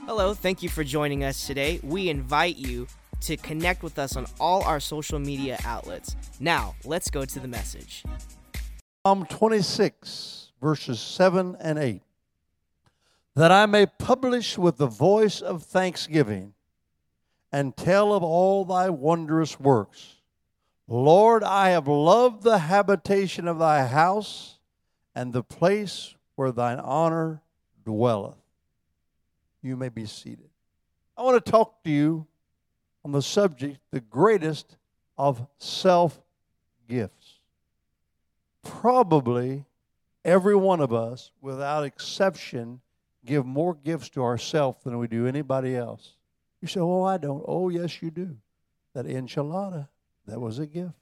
Hello, thank you for joining us today. We invite you to connect with us on all our social media outlets. Now, let's go to the message. Psalm 26, verses 7 and 8. That I may publish with the voice of thanksgiving and tell of all thy wondrous works. Lord, I have loved the habitation of thy house and the place where thine honor dwelleth. You may be seated. I want to talk to you on the subject, the greatest of self-gifts. Probably every one of us, without exception, give more gifts to ourselves than we do anybody else. You say, oh, I don't. Oh, yes, you do. That enchilada, that was a gift.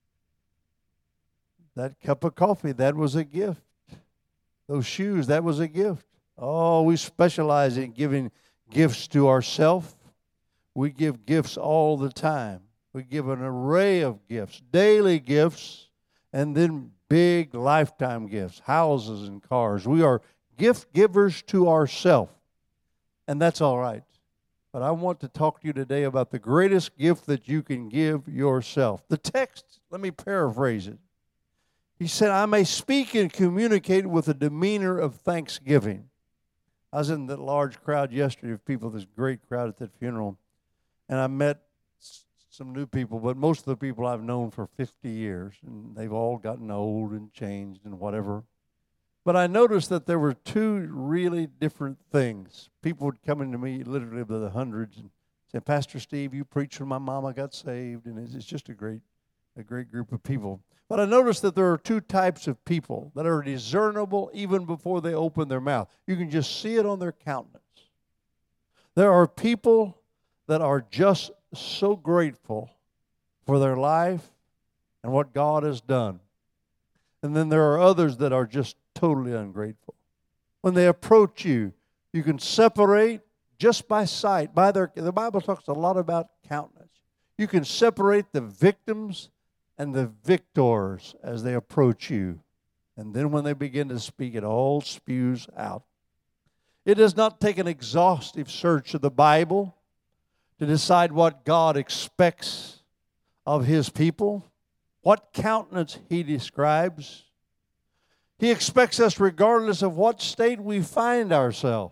That cup of coffee, that was a gift. Those shoes, that was a gift. Oh, we specialize in giving gifts to ourselves. We give gifts all the time. We give an array of gifts, daily gifts, and then big lifetime gifts, houses and cars. We are gift givers to ourselves, and that's all right. But I want to talk to you today about the greatest gift that you can give yourself. The text, let me paraphrase it. He said, I may speak and communicate with a demeanor of thanksgiving. I was in that large crowd yesterday of people, this great crowd at that funeral, and I met some new people, but most of the people I've known for 50 years, and they've all gotten old and changed and whatever. But I noticed that there were two really different things. People would come into me literally by the hundreds and say, Pastor Steve, you preached when my mama got saved, and it's just a great group of people. But I noticed that there are two types of people that are discernible even before they open their mouth. You can just see it on their countenance. There are people that are just so grateful for their life and what God has done. And then there are others that are just totally ungrateful. When they approach you, you can separate just by sight. The Bible talks a lot about countenance. You can separate the victims and the victors as they approach you. And then when they begin to speak, it all spews out. It does not take an exhaustive search of the Bible to decide what God expects of His people, what countenance He describes. He expects us regardless of what state we find ourselves.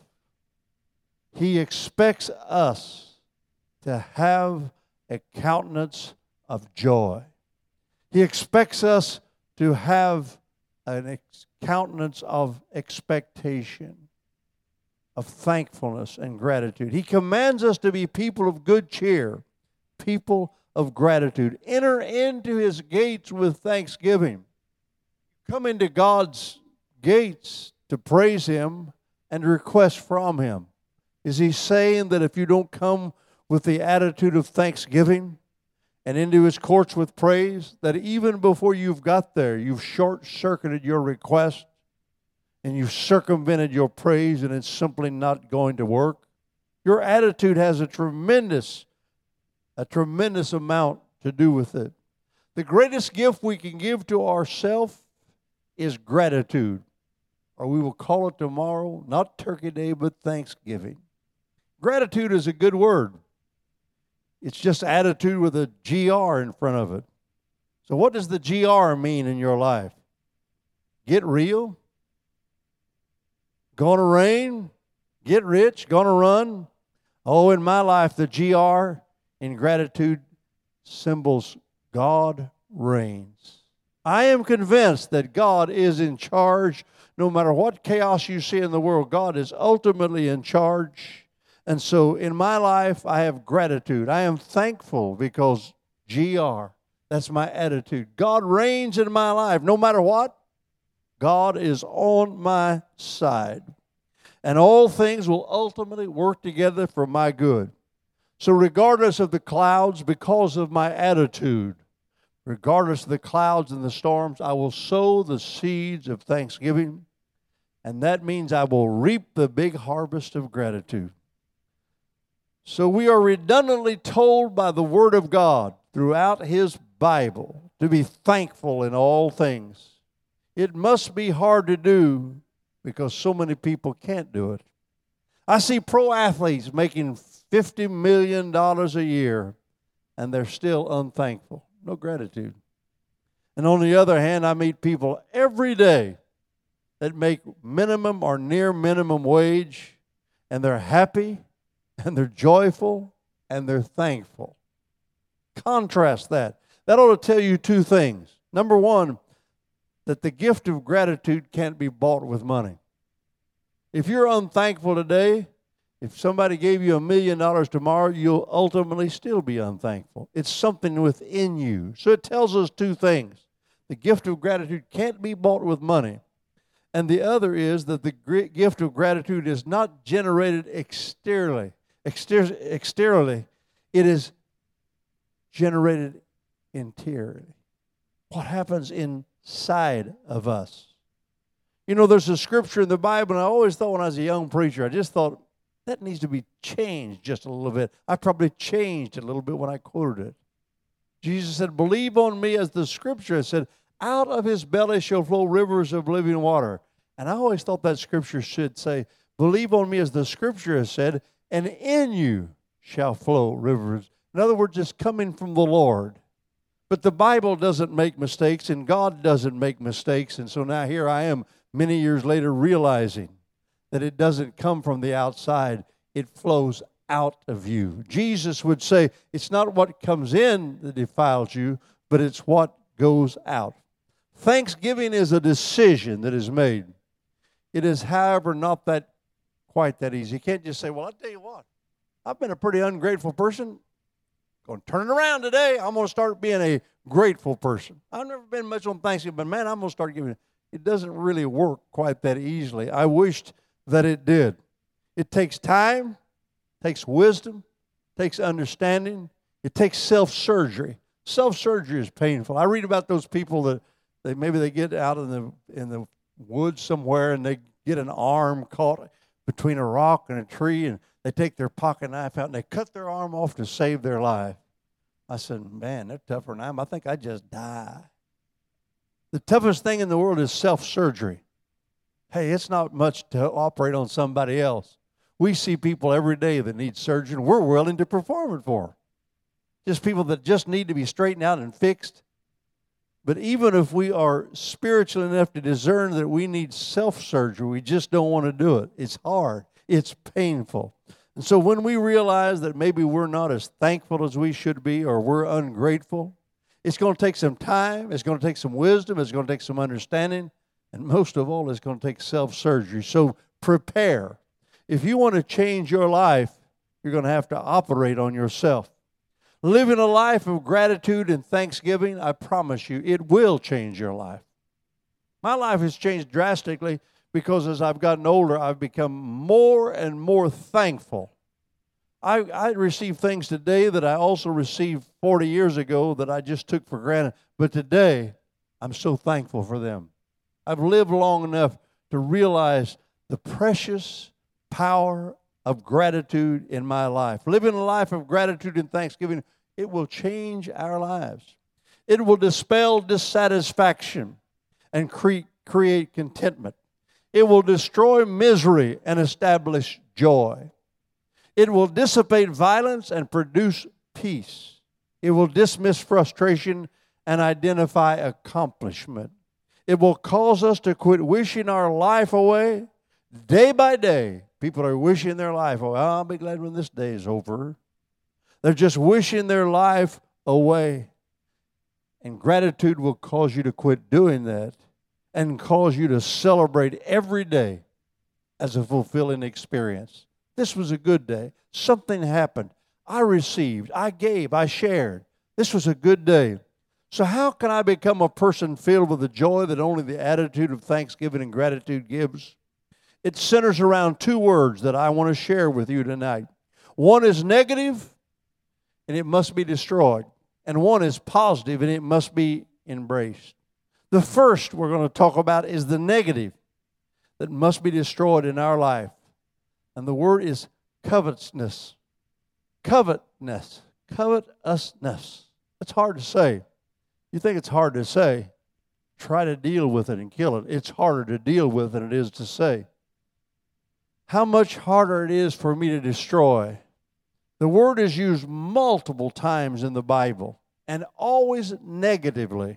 He expects us to have a countenance of joy. He expects us to have a countenance of expectation, of thankfulness and gratitude. He commands us to be people of good cheer, people of gratitude. Enter into His gates with thanksgiving. Come into God's gates to praise Him and request from Him. Is He saying that if you don't come with the attitude of thanksgiving and into His courts with praise, that even before you've got there, you've short-circuited your request and you've circumvented your praise and it's simply not going to work? Your attitude has a tremendous amount to do with it. The greatest gift we can give to ourselves is gratitude. Or we will call it tomorrow, not Turkey Day, but Thanksgiving. Gratitude is a good word. It's just attitude with a GR in front of it. So what does the GR mean in your life? Get real? Gonna rain? Get rich? Gonna run? Oh, in my life, the GR in gratitude symbols God reigns. I am convinced that God is in charge. No matter what chaos you see in the world, God is ultimately in charge. And so in my life, I have gratitude. I am thankful because GR, that's my attitude. God reigns in my life. No matter what, God is on my side. And all things will ultimately work together for my good. So regardless of the clouds, because of my attitude, regardless of the clouds and the storms, I will sow the seeds of thanksgiving. And that means I will reap the big harvest of gratitude. So we are redundantly told by the Word of God throughout His Bible to be thankful in all things. It must be hard to do because so many people can't do it. I see pro athletes making $50 million a year, and they're still unthankful. No gratitude. And on the other hand, I meet people every day that make minimum or near minimum wage, and they're happy, and they're joyful, and they're thankful. Contrast that. That ought to tell you two things. Number one, that the gift of gratitude can't be bought with money. If you're unthankful today, if somebody gave you $1 million tomorrow, you'll ultimately still be unthankful. It's something within you. So it tells us two things. The gift of gratitude can't be bought with money. And the other is that the gift of gratitude is not generated exteriorly. Exteriorly, it is generated interiorly. What happens inside of us? You know, there's a scripture in the Bible, and I always thought when I was a young preacher, I just thought, that needs to be changed just a little bit. I probably changed it a little bit when I quoted it. Jesus said, believe on me as the scripture said, out of his belly shall flow rivers of living water. And I always thought that scripture should say, believe on me as the scripture has said, and in you shall flow rivers. In other words, it's coming from the Lord. But the Bible doesn't make mistakes, and God doesn't make mistakes. And so now here I am many years later realizing that it doesn't come from the outside. It flows out of you. Jesus would say, it's not what comes in that defiles you, but it's what goes out. Thanksgiving is a decision that is made. It is, however, not quite that easy. You can't just say, well, I'll tell you what, I've been a pretty ungrateful person. Going to turn it around today. I'm going to start being a grateful person. I've never been much on Thanksgiving, but man, I'm going to start giving. It doesn't really work quite that easily. I wished that it did. It takes time, takes wisdom, takes understanding. It takes self-surgery. Self-surgery is painful. I read about those people that they get out in the woods somewhere and they get an arm caught between a rock and a tree, and they take their pocket knife out and they cut their arm off to save their life. I said, man, they're tougher than I am. I think I'd just die. The toughest thing in the world is self-surgery. Hey, it's not much to operate on somebody else. We see people every day that need surgery, and we're willing to perform it for them. Just people that just need to be straightened out and fixed. But even if we are spiritual enough to discern that we need self-surgery, we just don't want to do it. It's hard. It's painful. And so when we realize that maybe we're not as thankful as we should be, or we're ungrateful, it's going to take some time. It's going to take some wisdom. It's going to take some understanding. And most of all, it's going to take self-surgery. So prepare. If you want to change your life, you're going to have to operate on yourself. Living a life of gratitude and thanksgiving, I promise you, it will change your life. My life has changed drastically because as I've gotten older, I've become more and more thankful. I receive things today that I also received 40 years ago that I just took for granted. But today, I'm so thankful for them. I've lived long enough to realize the precious power of gratitude in my life. Living a life of gratitude and thanksgiving, it will change our lives. It will dispel dissatisfaction and create contentment. It will destroy misery and establish joy. It will dissipate violence and produce peace. It will dismiss frustration and identify accomplishment. It will cause us to quit wishing our life away. Day by day, people are wishing their life away. Oh, I'll be glad when this day is over. They're just wishing their life away. And gratitude will cause you to quit doing that and cause you to celebrate every day as a fulfilling experience. This was a good day. Something happened. I received, I gave, I shared. This was a good day. So how can I become a person filled with the joy that only the attitude of thanksgiving and gratitude gives? It centers around two words that I want to share with you tonight. One is negative, and it must be destroyed. And one is positive, and it must be embraced. The first we're going to talk about is the negative that must be destroyed in our life. And the word is covetousness. Covetousness. Covetousness. It's hard to say. You think it's hard to say? Try to deal with it and kill it. It's harder to deal with than it is to say. how much harder it is for me to destroy. The word is used multiple times in the Bible, and always negatively,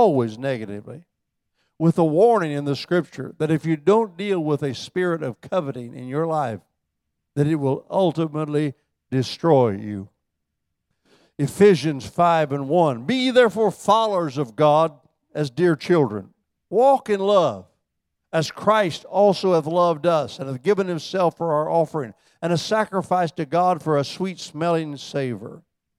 with a warning in the Scripture that if you don't deal with a spirit of coveting in your life, that it will ultimately destroy you. Ephesians 5:1. Be ye therefore followers of God as dear children. Walk in love, as Christ also hath loved us, and hath given himself for our offering, and a sacrifice to God for a sweet-smelling savor.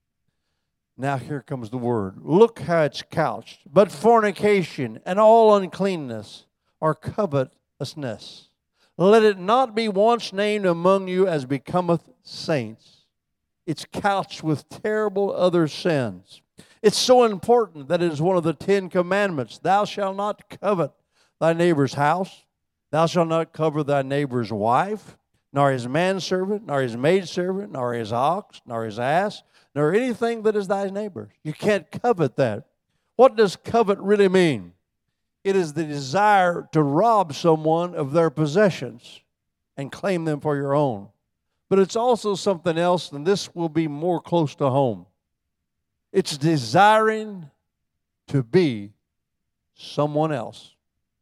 Now here comes the word. Look how it's couched. But fornication and all uncleanness are covetousness. Let it not be once named among you as becometh saints. It's couched with terrible other sins. It's so important that it is one of the 10 commandments. Thou shalt not covet thy neighbor's house. Thou shalt not covet thy neighbor's wife, nor his manservant, nor his maidservant, nor his ox, nor his ass, nor anything that is thy neighbor's. You can't covet that. What does covet really mean? It is the desire to rob someone of their possessions and claim them for your own. But it's also something else, and this will be more close to home. It's desiring to be someone else.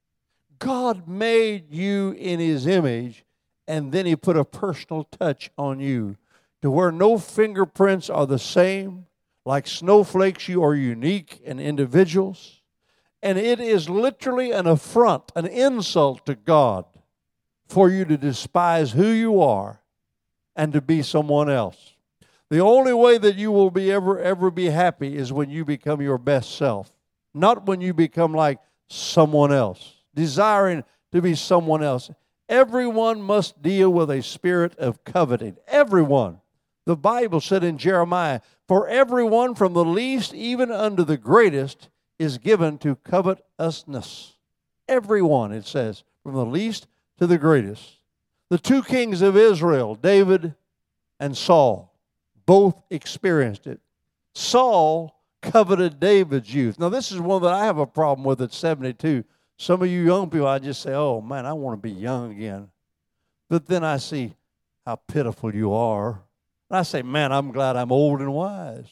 God made you in his image, and then he put a personal touch on you to where no fingerprints are the same. Like snowflakes, you are unique and individuals. And it is literally an affront, an insult to God for you to despise who you are and to be someone else. The only way that you will be ever be happy is when you become your best self, not when you become like someone else, desiring to be someone else. Everyone must deal with a spirit of coveting. Everyone. The Bible said in Jeremiah, for everyone from the least even unto the greatest is given to covetousness. Everyone, it says, from the least to the greatest. The 2 kings of Israel, David and Saul, both experienced it. Saul coveted David's youth. Now, this is one that I have a problem with at 72. Some of you young people, I just say, oh, man, I want to be young again. But then I see how pitiful you are. And I say, man, I'm glad I'm old and wise.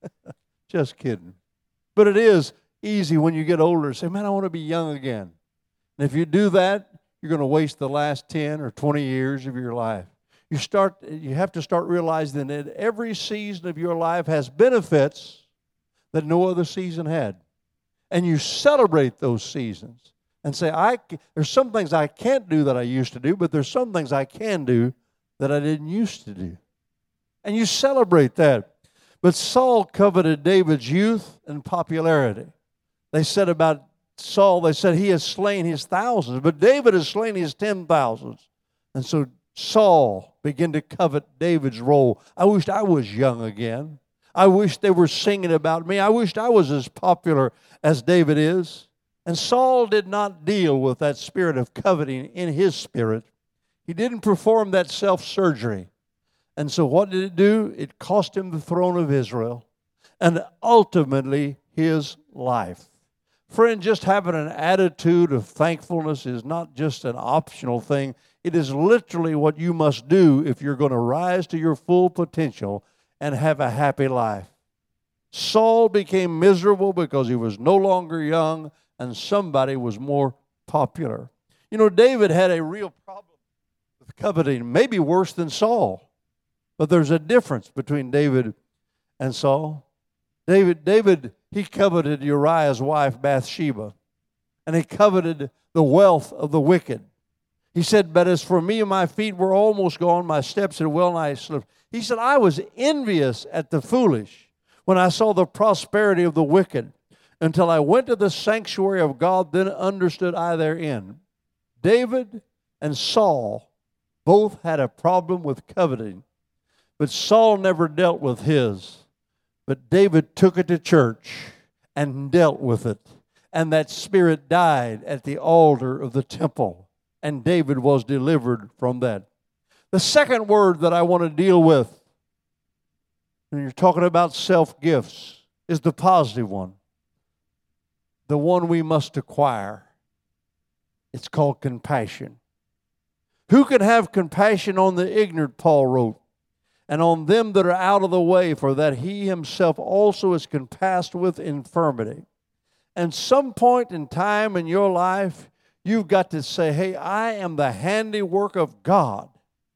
Just kidding. But it is easy when you get older to say, man, I want to be young again. And if you do that, you're going to waste the last 10 or 20 years of your life. You have to start realizing that every season of your life has benefits that no other season had. And you celebrate those seasons and say, there's some things I can't do that I used to do, but there's some things I can do that I didn't used to do. And you celebrate that. But Saul coveted David's youth and popularity. They said about Saul, they said he has slain his thousands, but David has slain his 10,000s. And so Saul began to covet David's role. I wished I was young again. I wish they were singing about me. I wished I was as popular as David is. And Saul did not deal with that spirit of coveting in his spirit. He didn't perform that self-surgery. And so what did it do? It cost him the throne of Israel and ultimately his life. Friend, just having an attitude of thankfulness is not just an optional thing. It is literally what you must do if you're going to rise to your full potential and have a happy life. Saul became miserable because he was no longer young and somebody was more popular. You know, David had a real problem with coveting, maybe worse than Saul. But there's a difference between David and Saul. David, he coveted Uriah's wife, Bathsheba, and he coveted the wealth of the wicked. He said, but as for me, my feet were almost gone, my steps had well nigh slipped. He said, I was envious at the foolish when I saw the prosperity of the wicked. Until I went to the sanctuary of God, then understood I their end. David and Saul both had a problem with coveting, but Saul never dealt with his. But David took it to church and dealt with it. And that spirit died at the altar of the temple. And David was delivered from that. The second word that I want to deal with, when you're talking about self-gifts, is the positive one. The one we must acquire. It's called compassion. Who can have compassion on the ignorant, Paul wrote, and on them that are out of the way, for that he himself also is compassed with infirmity. And some point in time in your life, you've got to say, hey, I am the handiwork of God.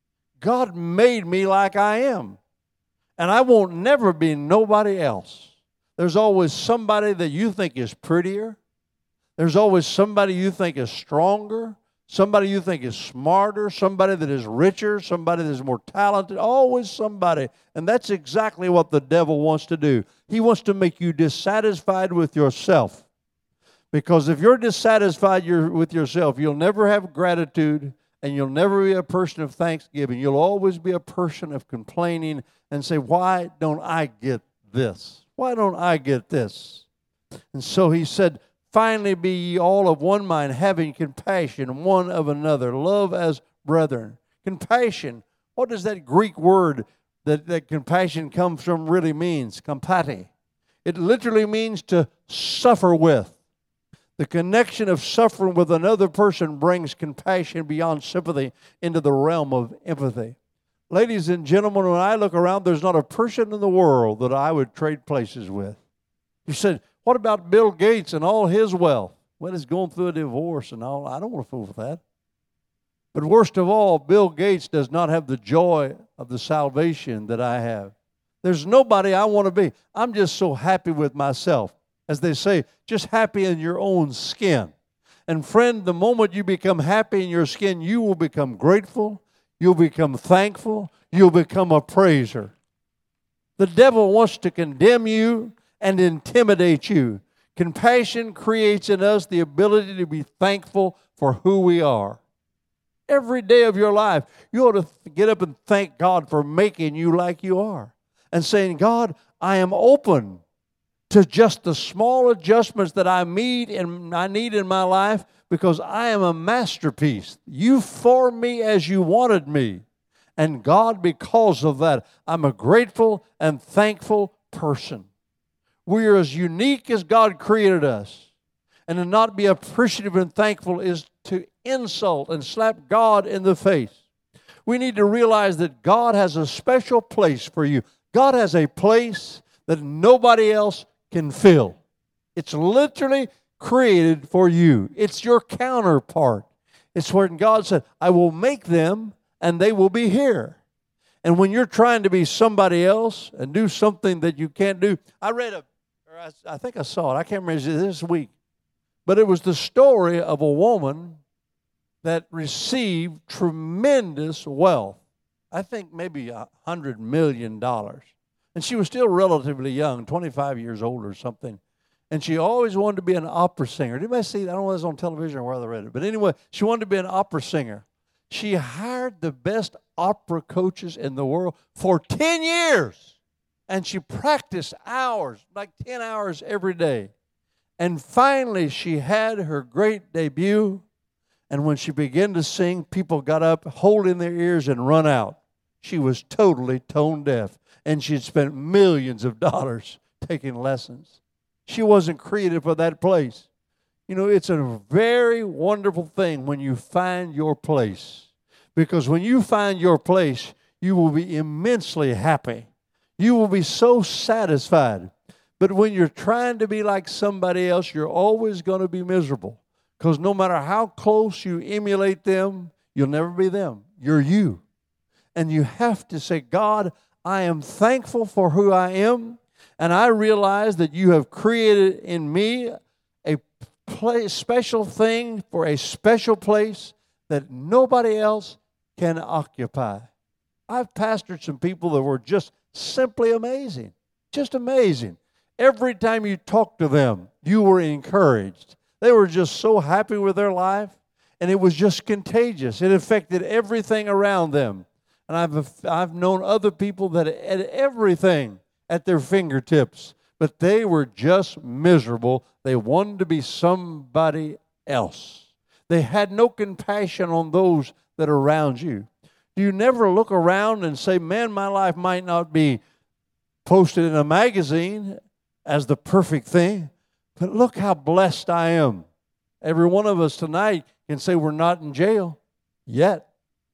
God made me like I am. And I won't never be nobody else. There's always somebody that you think is prettier. There's always somebody you think is stronger. Somebody you think is smarter, somebody that is richer, somebody that is more talented, always somebody. And that's exactly what the devil wants to do. He wants to make you dissatisfied with yourself. Because if you're dissatisfied with yourself, you'll never have gratitude and you'll never be a person of thanksgiving. You'll always be a person of complaining and say, why don't I get this? Why don't I get this? And so he said, finally be ye all of one mind, having compassion one of another. Love as brethren. Compassion. What does that Greek word that compassion comes from really means? Compati. It literally means to suffer with. The connection of suffering with another person brings compassion beyond sympathy into the realm of empathy. Ladies and gentlemen, when I look around, there's not a person in the world that I would trade places with. You said, what about Bill Gates and all his wealth? Well, he's going through a divorce and all. I don't want to fool with that. But worst of all, Bill Gates does not have the joy of the salvation that I have. There's nobody I want to be. I'm just so happy with myself. As they say, just happy in your own skin. And friend, the moment you become happy in your skin, you will become grateful. You'll become thankful. You'll become a praiser. The devil wants to condemn you and intimidate you. Compassion creates in us the ability to be thankful for who we are. Every day of your life, you ought to get up and thank God for making you like you are. And saying, God, I am open to just the small adjustments that I need in my life because I am a masterpiece. You formed me as you wanted me. And God, because of that, I'm a grateful and thankful person. We are as unique as God created us. And to not be appreciative and thankful is to insult and slap God in the face. We need to realize that God has a special place for you. God has a place that nobody else can fill. It's literally created for you. It's your counterpart. It's when God said, I will make them and they will be here. And when you're trying to be somebody else and do something that you can't do, I think I saw it. I can't remember this week. But it was the story of a woman that received tremendous wealth. I think maybe $100 million. And she was still relatively young, 25 years old or something. And she always wanted to be an opera singer. Did anybody see that? I don't know if it was on television or where they read it. But anyway, she wanted to be an opera singer. She hired the best opera coaches in the world for 10 years. And she practiced hours, like 10 hours every day. And finally, she had her great debut. And when she began to sing, people got up, holding their ears, and run out. She was totally tone deaf. And she'd spent millions of dollars taking lessons. She wasn't created for that place. You know, it's a very wonderful thing when you find your place. Because when you find your place, you will be immensely happy. You will be so satisfied. But when you're trying to be like somebody else, you're always going to be miserable. Because no matter how close you emulate them, you'll never be them. You're you. And you have to say, God, I am thankful for who I am. And I realize that you have created in me a special thing for a special place that nobody else can occupy. I've pastored some people that were just simply amazing. Just amazing. Every time you talked to them, you were encouraged. They were just so happy with their life, and it was just contagious. It affected everything around them. And I've known other people that had everything at their fingertips, but they were just miserable. They wanted to be somebody else. They had no compassion on those that are around you. Do you never look around and say, man, my life might not be posted in a magazine as the perfect thing, but look how blessed I am. Every one of us tonight can say we're not in jail yet.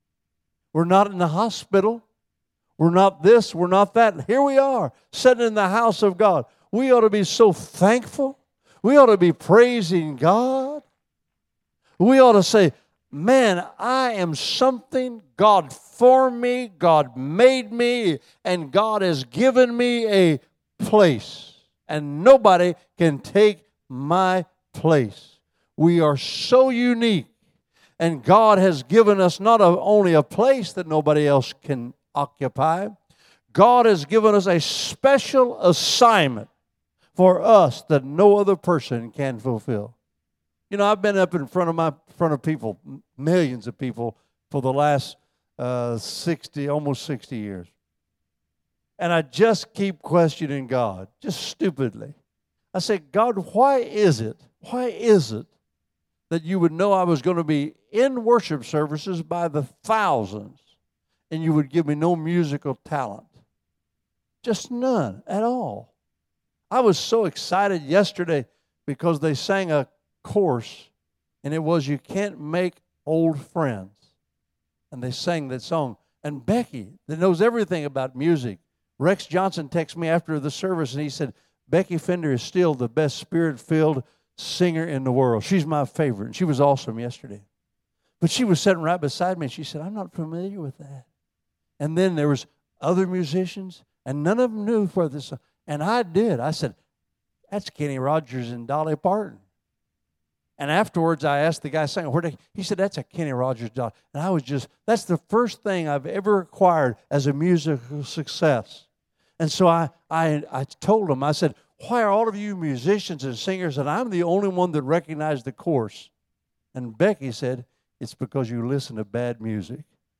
We're not in the hospital. We're not this. We're not that. Here we are, sitting in the house of God. We ought to be so thankful. We ought to be praising God. We ought to say, man, I am something. God formed me. God made me. And God has given me a place. And nobody can take my place. We are so unique. And God has given us not only a place that nobody else can occupy, God has given us a special assignment for us that no other person can fulfill. You know, I've been up in front of people, millions of people, for the last almost 60 years. And I just keep questioning God, just stupidly. I say, God, why is it that you would know I was going to be in worship services by the thousands and you would give me no musical talent? Just none at all. I was so excited yesterday because they sang a chorus, and it was, "You Can't Make Old Friends." And they sang that song. And Becky, that knows everything about music, Rex Johnson texted me after the service, and he said, Becky Fender is still the best spirit-filled singer in the world. She's my favorite. And she was awesome yesterday. But she was sitting right beside me, and she said, I'm not familiar with that. And then there was other musicians, and none of them knew where this. And I did. I said, that's Kenny Rogers and Dolly Parton. And afterwards, I asked the guy singing, he said, that's a Kenny Rogers Dolly. And I was that's the first thing I've ever acquired as a musical success. And so I told him, I said, why are all of you musicians and singers, and I'm the only one that recognized the chorus? And Becky said, it's because you listen to bad music.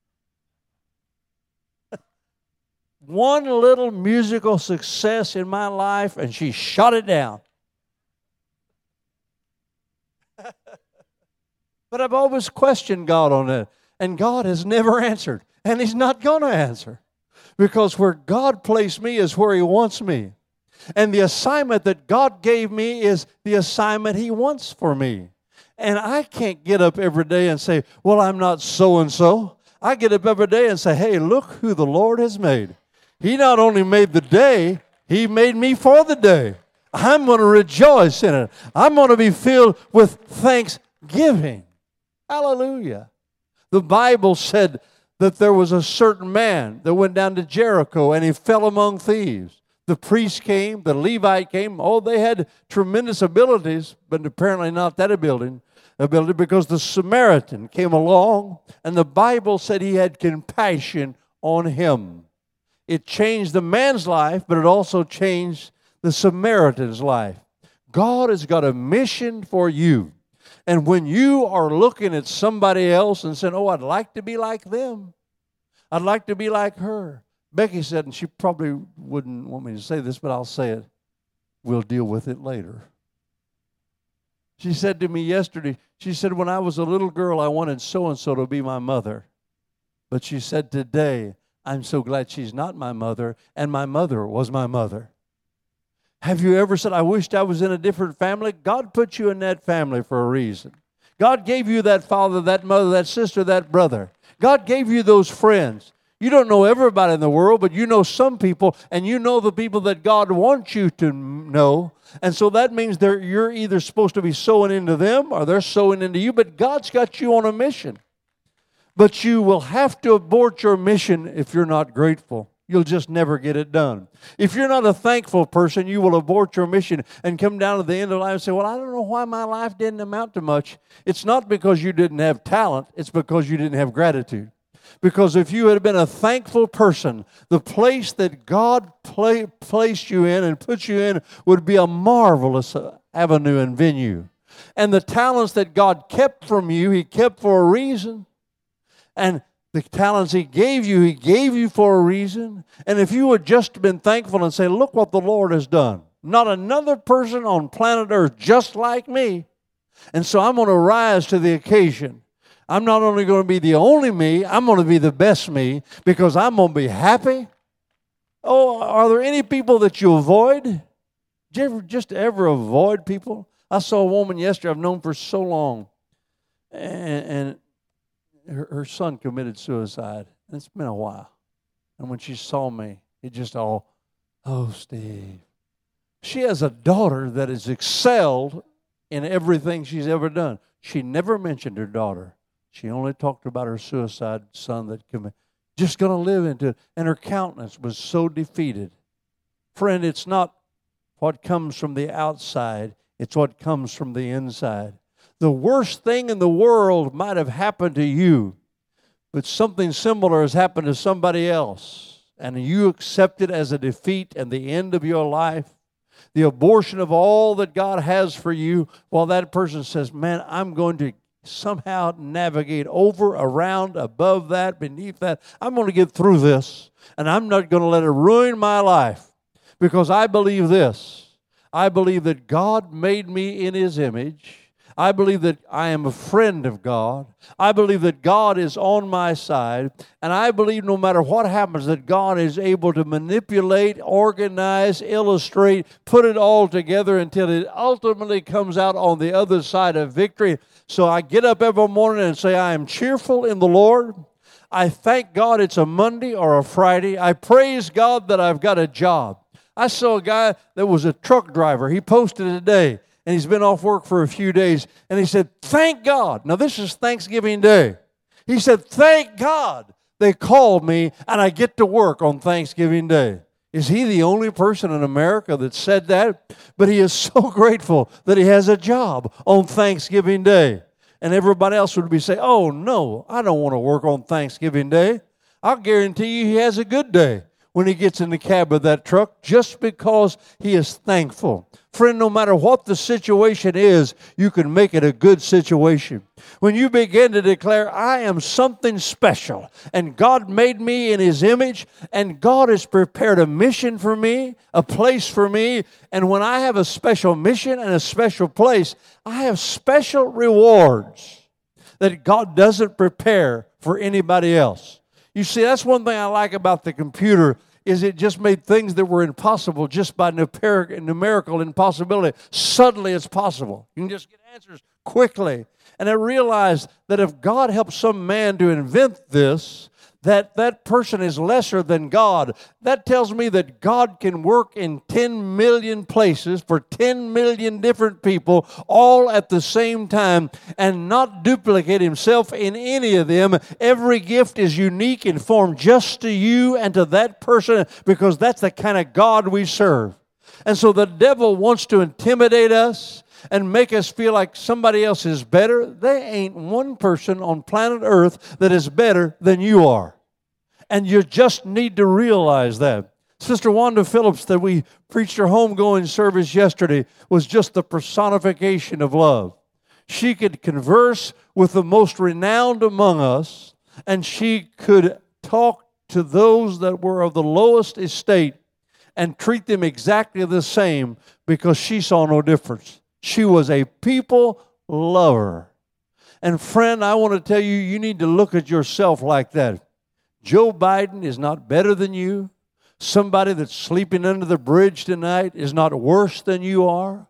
One little musical success in my life, and she shut it down. But I've always questioned God on that. And God has never answered. And He's not going to answer. Because where God placed me is where He wants me. And the assignment that God gave me is the assignment He wants for me. And I can't get up every day and say, well, I'm not so-and-so. I get up every day and say, hey, look who the Lord has made. He not only made the day, He made me for the day. I'm going to rejoice in it. I'm going to be filled with thanksgiving. Hallelujah. The Bible said that there was a certain man that went down to Jericho and he fell among thieves. The priest came, the Levite came. Oh, they had tremendous abilities, but apparently not that ability because the Samaritan came along and the Bible said he had compassion on him. It changed the man's life, but it also changed the Samaritan's life. God has got a mission for you. And when you are looking at somebody else and saying, oh, I'd like to be like them. I'd like to be like her. Becky said, and she probably wouldn't want me to say this, but I'll say it. We'll deal with it later. She said to me yesterday, she said, when I was a little girl, I wanted so-and-so to be my mother. But she said, today, I'm so glad she's not my mother, and my mother was my mother. Have you ever said, I wished I was in a different family? God put you in that family for a reason. God gave you that father, that mother, that sister, that brother. God gave you those friends. You don't know everybody in the world, but you know some people, and you know the people that God wants you to know. And so that means you're either supposed to be sowing into them or they're sowing into you, but God's got you on a mission. But you will have to abort your mission if you're not grateful. You'll just never get it done. If you're not a thankful person, you will abort your mission and come down to the end of life and say, well, I don't know why my life didn't amount to much. It's not because you didn't have talent. It's because you didn't have gratitude. Because if you had been a thankful person, the place that God placed you in and put you in would be a marvelous avenue and venue. And the talents that God kept from you, He kept for a reason. And the talents He gave you for a reason. And if you had just been thankful and say, look what the Lord has done. Not another person on planet Earth just like me. And so I'm going to rise to the occasion. I'm not only going to be the only me, I'm going to be the best me because I'm going to be happy. Oh, are there any people that you avoid? Did you ever avoid people? I saw a woman yesterday I've known for so long. And her son committed suicide. And it's been a while. And when she saw me, it just all, oh, Steve. She has a daughter that has excelled in everything she's ever done. She never mentioned her daughter. She only talked about her suicide son that just going to live into it. And her countenance was so defeated. Friend, it's not what comes from the outside. It's what comes from the inside. The worst thing in the world might have happened to you, but something similar has happened to somebody else, and you accept it as a defeat and the end of your life, the abortion of all that God has for you, while that person says, man, I'm going to somehow navigate over, around, above that, beneath that. I'm going to get through this, and I'm not going to let it ruin my life, because I believe this. I believe that God made me in His image. I believe that I am a friend of God. I believe that God is on my side. And I believe no matter what happens, that God is able to manipulate, organize, illustrate, put it all together until it ultimately comes out on the other side of victory. So I get up every morning and say, I am cheerful in the Lord. I thank God it's a Monday or a Friday. I praise God that I've got a job. I saw a guy that was a truck driver. He posted today. And he's been off work for a few days. And he said, thank God. Now, this is Thanksgiving Day. He said, thank God they called me and I get to work on Thanksgiving Day. Is he the only person in America that said that? But he is so grateful that he has a job on Thanksgiving Day. And everybody else would be saying, oh, no, I don't want to work on Thanksgiving Day. I'll guarantee you he has a good day when he gets in the cab of that truck, just because he is thankful. Friend, no matter what the situation is, you can make it a good situation. When you begin to declare, I am something special, and God made me in His image, and God has prepared a mission for me, a place for me, and when I have a special mission and a special place, I have special rewards that God doesn't prepare for anybody else. You see, that's one thing I like about the computer, is it just made things that were impossible just by numerical impossibility. Suddenly it's possible. You can just get answers quickly. And I realized that if God helped some man to invent this, that person is lesser than God. That tells me that God can work in 10 million places for 10 million different people all at the same time and not duplicate Himself in any of them. Every gift is unique and formed just to you and to that person, because that's the kind of God we serve. And so the devil wants to intimidate us and make us feel like somebody else is better. There ain't one person on planet Earth that is better than you are. And you just need to realize that. Sister Wanda Phillips, that we preached her homegoing service yesterday, was just the personification of love. She could converse with the most renowned among us, and she could talk to those that were of the lowest estate and treat them exactly the same, because she saw no difference. She was a people lover. And friend, I want to tell you, you need to look at yourself like that. Joe Biden is not better than you. Somebody that's sleeping under the bridge tonight is not worse than you are.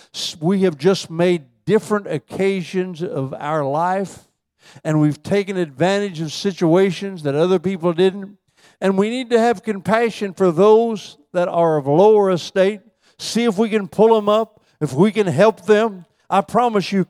We have just made different occasions of our life, and we've taken advantage of situations that other people didn't. And we need to have compassion for those that are of lower estate. See if we can pull them up, if we can help them. I promise you,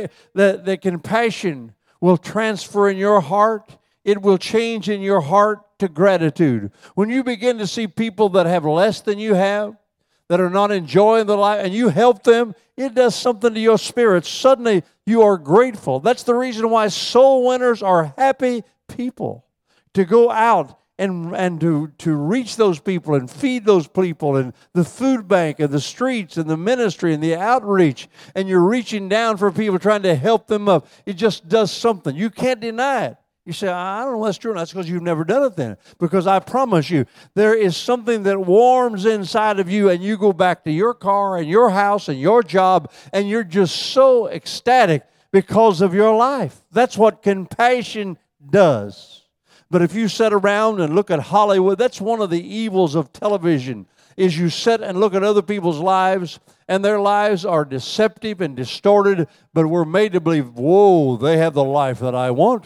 that compassion will transfer in your heart. It will change in your heart to gratitude. When you begin to see people that have less than you have, that are not enjoying the life, and you help them, it does something to your spirit. Suddenly, you are grateful. That's the reason why soul winners are happy people. To go out and to reach those people and feed those people, and the food bank and the streets and the ministry and the outreach, and you're reaching down for people, trying to help them up. It just does something. You can't deny it. You say, I don't know that's true. That's because you've never done it then. Because I promise you, there is something that warms inside of you, and you go back to your car and your house and your job, and you're just so ecstatic because of your life. That's what compassion does. But if you sit around and look at Hollywood, that's one of the evils of television, is you sit and look at other people's lives, and their lives are deceptive and distorted, but we're made to believe, whoa, they have the life that I want.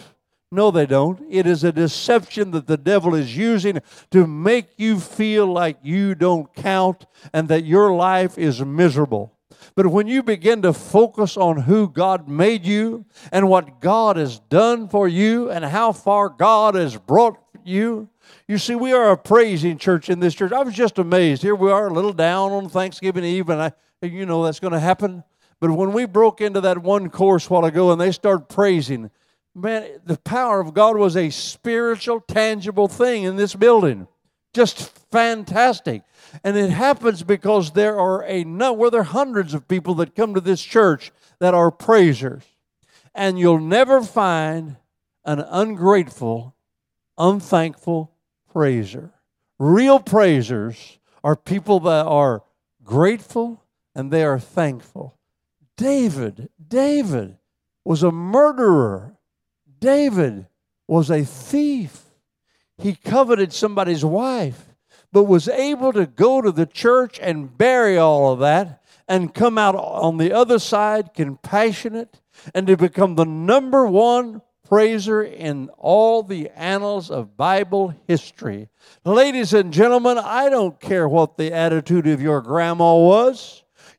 No, they don't. It is a deception that the devil is using to make you feel like you don't count and that your life is miserable. But when you begin to focus on who God made you and what God has done for you and how far God has brought you, you see, we are a praising church in this church. I was just amazed. Here we are, a little down on Thanksgiving Eve, and you know that's going to happen. But when we broke into that one chorus a while ago and they started praising, man, the power of God was a spiritual, tangible thing in this building. Just fantastic. And it happens because there are hundreds of people that come to this church that are praisers. And you'll never find an ungrateful, unthankful praiser. Real praisers are people that are grateful and they are thankful. David was a murderer. David was a thief. He coveted somebody's wife, but was able to go to the church and bury all of that and come out on the other side compassionate and to become the number one praiser in all the annals of Bible history. Ladies and gentlemen, I don't care what the attitude of your grandma was.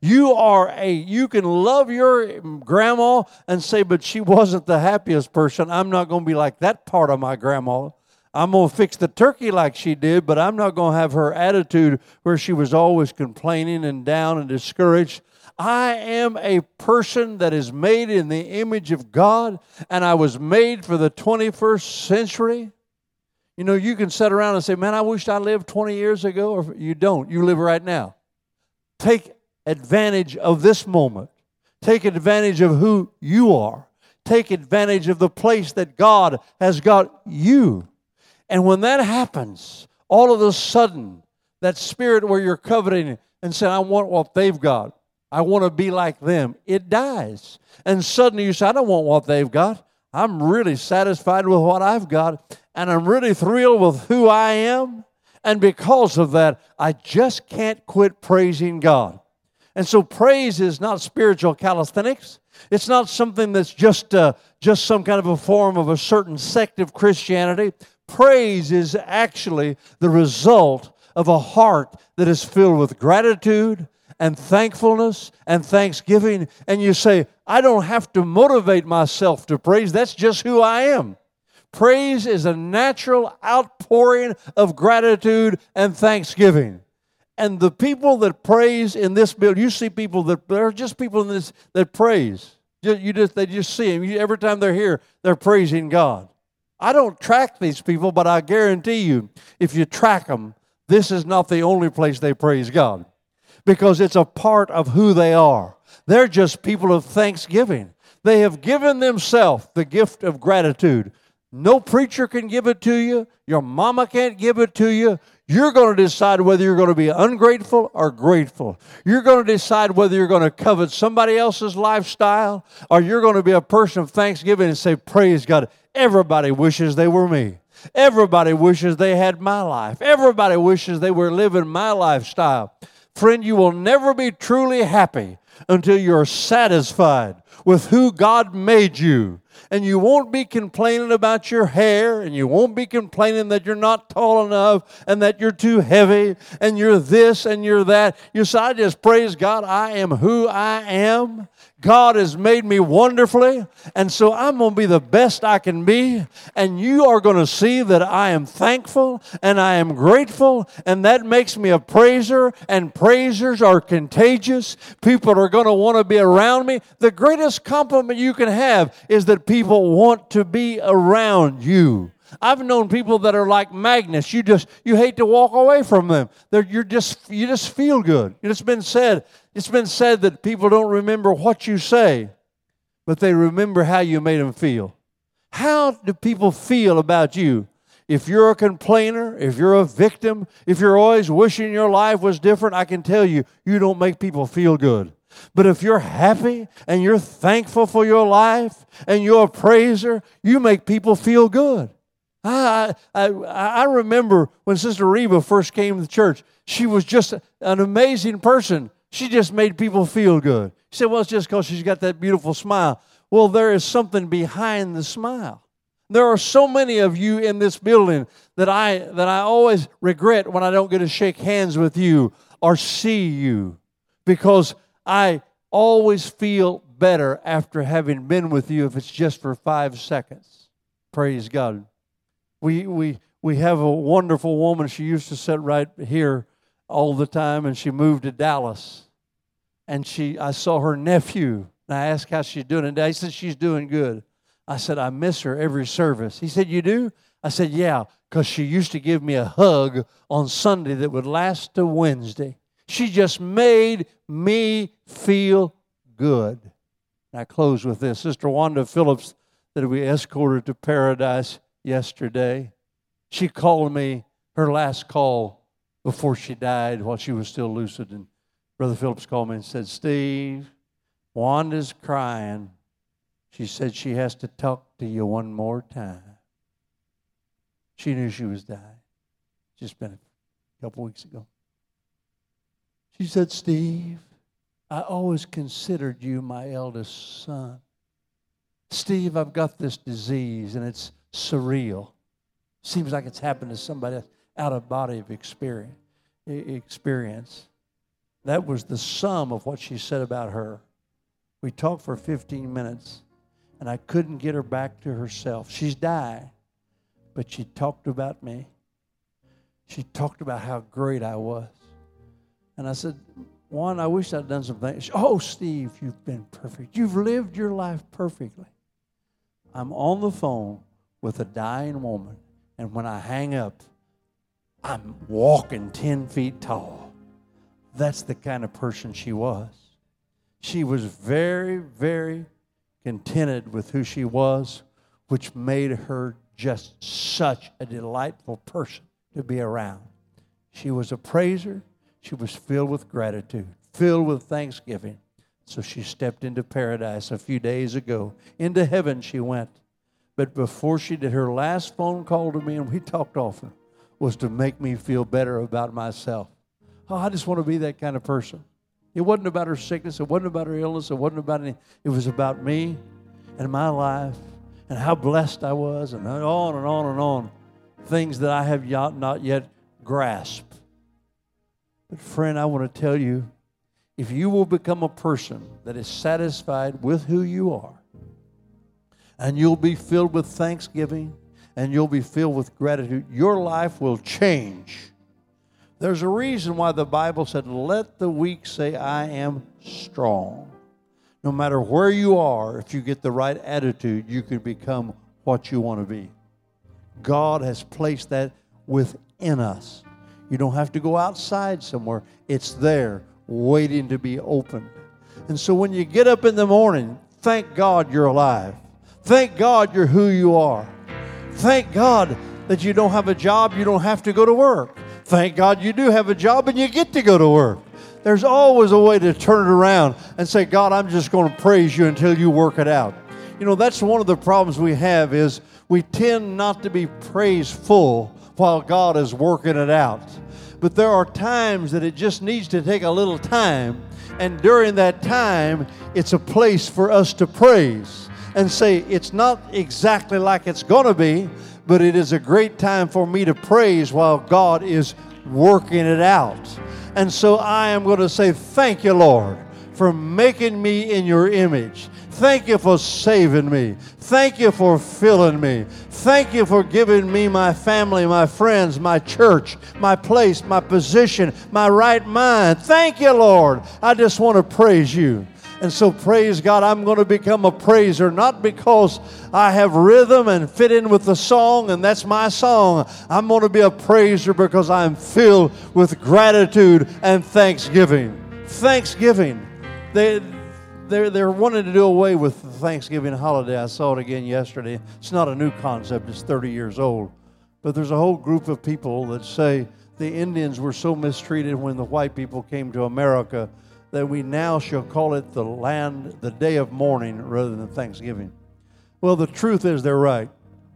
You can love your grandma and say, but she wasn't the happiest person. I'm not going to be like that part of my grandma. I'm going to fix the turkey like she did, but I'm not going to have her attitude where she was always complaining and down and discouraged. I am a person that is made in the image of God, and I was made for the 21st century. You know, you can sit around and say, man, I wish I lived 20 years ago. Or you don't. You live right now. Take advantage of this moment. Take advantage of who you are. Take advantage of the place that God has got you. And when that happens, all of a sudden, that spirit where you're coveting and saying, I want what they've got, I want to be like them, it dies. And suddenly you say, I don't want what they've got. I'm really satisfied with what I've got, and I'm really thrilled with who I am. And because of that, I just can't quit praising God. And so praise is not spiritual calisthenics. It's not something that's just some kind of a form of a certain sect of Christianity. Praise is actually the result of a heart that is filled with gratitude and thankfulness and thanksgiving. And you say, I don't have to motivate myself to praise. That's just who I am. Praise is a natural outpouring of gratitude and thanksgiving. And the people that praise in this building, you see people that, there are just people in this that praise. They just see them. Every time they're here, they're praising God. I don't track these people, but I guarantee you, if you track them, this is not the only place they praise God. Because it's a part of who they are. They're just people of thanksgiving. They have given themselves the gift of gratitude. No preacher can give it to you. Your mama can't give it to you. You're going to decide whether you're going to be ungrateful or grateful. You're going to decide whether you're going to covet somebody else's lifestyle or you're going to be a person of thanksgiving and say, praise God. Everybody wishes they were me. Everybody wishes they had my life. Everybody wishes they were living my lifestyle. Friend, you will never be truly happy until you're satisfied with who God made you. And you won't be complaining about your hair, and you won't be complaining that you're not tall enough and that you're too heavy and you're this and you're that. You say, I just praise God. I am who I am. God has made me wonderfully, and so I'm going to be the best I can be, and you are going to see that I am thankful and I am grateful, and that makes me a praiser, and praisers are contagious. People are going to want to be around me. The greatest compliment you can have is that people want to be around you. I've known people that are like magnets. You hate to walk away from them. You just feel good. It's been said that people don't remember what you say, but they remember how you made them feel. How do people feel about you? If you're a complainer, if you're a victim, if you're always wishing your life was different, I can tell you, you don't make people feel good. But if you're happy and you're thankful for your life and you're a praiser, you make people feel good. I remember when Sister Reba first came to the church, she was just an amazing person. She just made people feel good. She said, well, it's just because she's got that beautiful smile. Well, there is something behind the smile. There are so many of you in this building that I always regret when I don't get to shake hands with you or see you, because I always feel better after having been with you if it's just for 5 seconds. Praise God. We have a wonderful woman. She used to sit right here all the time, and she moved to Dallas. And I saw her nephew, and I asked how she's doing. And he said, she's doing good. I said, I miss her every service. He said, you do? I said, yeah, because she used to give me a hug on Sunday that would last to Wednesday. She just made me feel good. And I close with this. Sister Wanda Phillips, that we escorted to Paradise yesterday, she called me, her last call before she died while she was still lucid. And Brother Phillips called me and said, Steve, Wanda's crying. She said she has to talk to you one more time. She knew she was dying. Just been a couple weeks ago. She said, Steve, I always considered you my eldest son. Steve, I've got this disease, and it's surreal. Seems like it's happened to somebody else, out of body of experience. That was the sum of what she said about her. We talked for 15 minutes, and I couldn't get her back to herself. She's died, but she talked about me. She talked about how great I was. And I said, Juan, I wish I'd done some things. Oh, Steve, you've been perfect. You've lived your life perfectly. I'm on the phone with a dying woman, and when I hang up, I'm walking 10 feet tall. That's the kind of person she was. She was very, very contented with who she was, which made her just such a delightful person to be around. She was a praiser. She was filled with gratitude, filled with thanksgiving. So she stepped into paradise a few days ago. Into heaven she went. But before she did, her last phone call to me, and we talked often, was to make me feel better about myself. Oh, I just want to be that kind of person. It wasn't about her sickness. It wasn't about her illness. It wasn't about anything. It was about me and my life and how blessed I was, and on and on and on. Things that I have not yet grasped. But friend, I want to tell you, if you will become a person that is satisfied with who you are, and you'll be filled with thanksgiving, and you'll be filled with gratitude, your life will change. There's a reason why the Bible said, let the weak say, I am strong. No matter where you are, if you get the right attitude, you can become what you want to be. God has placed that within us. You don't have to go outside somewhere. It's there, waiting to be opened. And so when you get up in the morning, thank God you're alive. Thank God you're who you are. Thank God that you don't have a job, you don't have to go to work. Thank God you do have a job and you get to go to work. There's always a way to turn it around and say, God, I'm just going to praise you until you work it out. You know, that's one of the problems we have is we tend not to be praiseful while God is working it out. But there are times that it just needs to take a little time. And during that time, it's a place for us to praise and say, it's not exactly like it's going to be, but it is a great time for me to praise while God is working it out. And so I am going to say, thank you, Lord, for making me in your image. Thank you for saving me. Thank you for filling me. Thank you for giving me my family, my friends, my church, my place, my position, my right mind. Thank you, Lord. I just want to praise you. And so praise God, I'm going to become a praiser, not because I have rhythm and fit in with the song and that's my song. I'm going to be a praiser because I'm filled with gratitude and thanksgiving. Thanksgiving. They're wanting to do away with the Thanksgiving holiday. I saw it again yesterday. It's not a new concept. It's 30 years old. But there's a whole group of people that say the Indians were so mistreated when the white people came to America that we now shall call it the day of mourning rather than Thanksgiving. Well, the truth is they're right.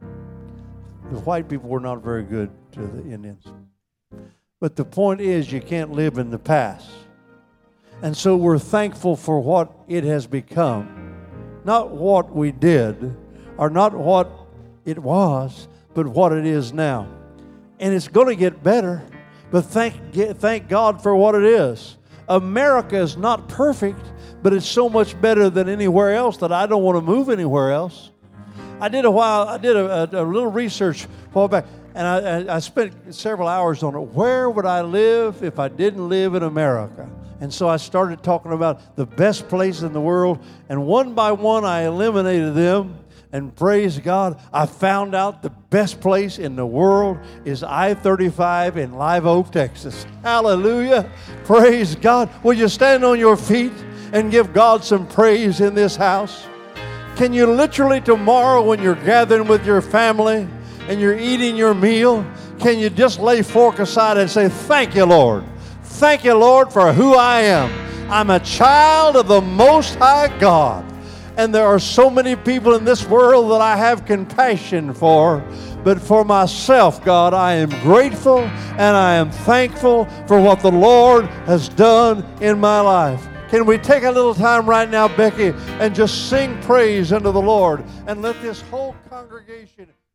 The white people were not very good to the Indians. But the point is you can't live in the past. And so we're thankful for what it has become. Not what we did, or not what it was, but what it is now. And it's going to get better, but thank God for what it is. America is not perfect, but it's so much better than anywhere else that I don't want to move anywhere else. I did a little research a while back, and I spent several hours on it. Where would I live if I didn't live in America? And so I started talking about the best place in the world, and one by one I eliminated them. And praise God, I found out the best place in the world is I-35 in Live Oak, Texas. Hallelujah. Praise God. Will you stand on your feet and give God some praise in this house? Can you literally tomorrow when you're gathering with your family and you're eating your meal, can you just lay fork aside and say, thank you, Lord. Thank you, Lord, for who I am. I'm a child of the Most High God. And there are so many people in this world that I have compassion for. But for myself, God, I am grateful and I am thankful for what the Lord has done in my life. Can we take a little time right now, Becky, and just sing praise unto the Lord and let this whole congregation